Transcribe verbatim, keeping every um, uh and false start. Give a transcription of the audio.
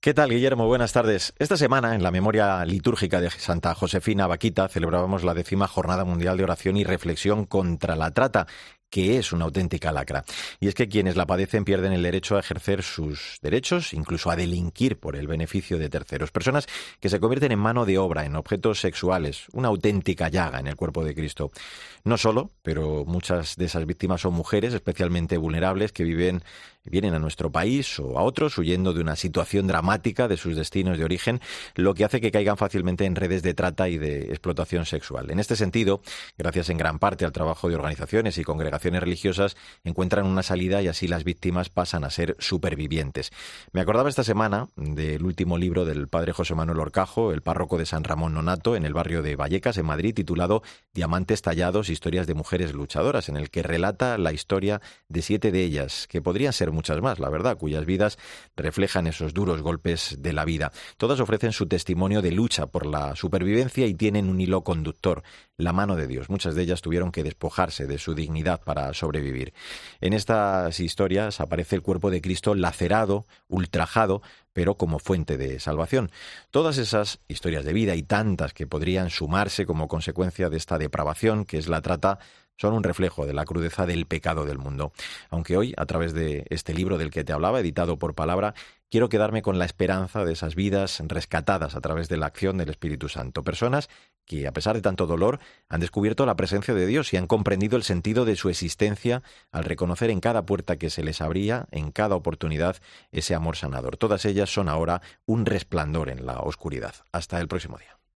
¿Qué tal, Guillermo? Buenas tardes. Esta semana, en la memoria litúrgica de Santa Josefina Baquita, celebrábamos la décima Jornada Mundial de Oración y Reflexión contra la Trata, que es una auténtica lacra. Y es que quienes la padecen pierden el derecho a ejercer sus derechos, incluso a delinquir por el beneficio de terceros. Personas que se convierten en mano de obra, en objetos sexuales, una auténtica llaga en el cuerpo de Cristo. No solo, pero muchas de esas víctimas son mujeres especialmente vulnerables que viven, vienen a nuestro país o a otros huyendo de una situación dramática de sus destinos de origen, lo que hace que caigan fácilmente en redes de trata y de explotación sexual. En este sentido, gracias en gran parte al trabajo de organizaciones y congregaciones religiosas, encuentran una salida y así las víctimas pasan a ser supervivientes. Me acordaba esta semana del último libro del padre José Manuel Horcajo, el párroco de San Ramón Nonnato, en el barrio de Vallecas, en Madrid, titulado Diamantes tallados, historias de mujeres luchadoras, en el que relata la historia de siete de ellas, que podrían ser muchas más, la verdad, cuyas vidas reflejan esos duros golpes de la vida. Todas ofrecen su testimonio de lucha por la supervivencia y tienen un hilo conductor, la mano de Dios. Muchas de ellas tuvieron que despojarse de su dignidad para sobrevivir. En estas historias aparece el cuerpo de Cristo lacerado, ultrajado, pero como fuente de salvación. Todas esas historias de vida y tantas que podrían sumarse como consecuencia de esta depravación que es la trata son un reflejo de la crudeza del pecado del mundo. Aunque hoy, a través de este libro del que te hablaba, editado por Palabra, quiero quedarme con la esperanza de esas vidas rescatadas a través de la acción del Espíritu Santo. Personas que, a pesar de tanto dolor, han descubierto la presencia de Dios y han comprendido el sentido de su existencia al reconocer en cada puerta que se les abría, en cada oportunidad, ese amor sanador. Todas ellas son ahora un resplandor en la oscuridad. Hasta el próximo día.